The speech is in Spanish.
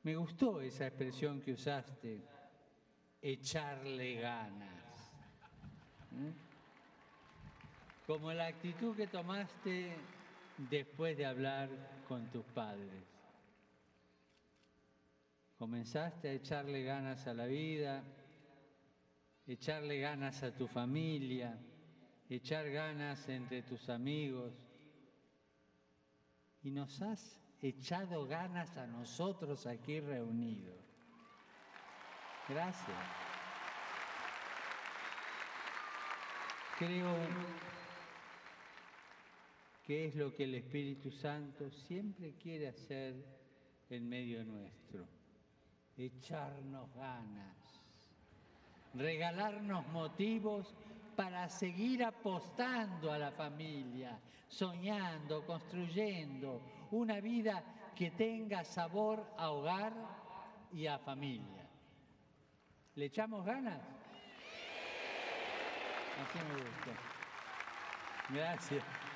Me gustó esa expresión que usaste, echarle ganas. Como la actitud que tomaste después de hablar con tus padres. Comenzaste a echarle ganas a la vida, echarle ganas a tu familia, echar ganas entre tus amigos. Y nos has echado ganas a nosotros aquí reunidos. Gracias. Creo que es lo que el Espíritu Santo siempre quiere hacer en medio nuestro. Echarnos ganas, regalarnos motivos para seguir apostando a la familia, soñando, construyendo una vida que tenga sabor a hogar y a familia. ¿Le echamos ganas? Así me gusta. Gracias.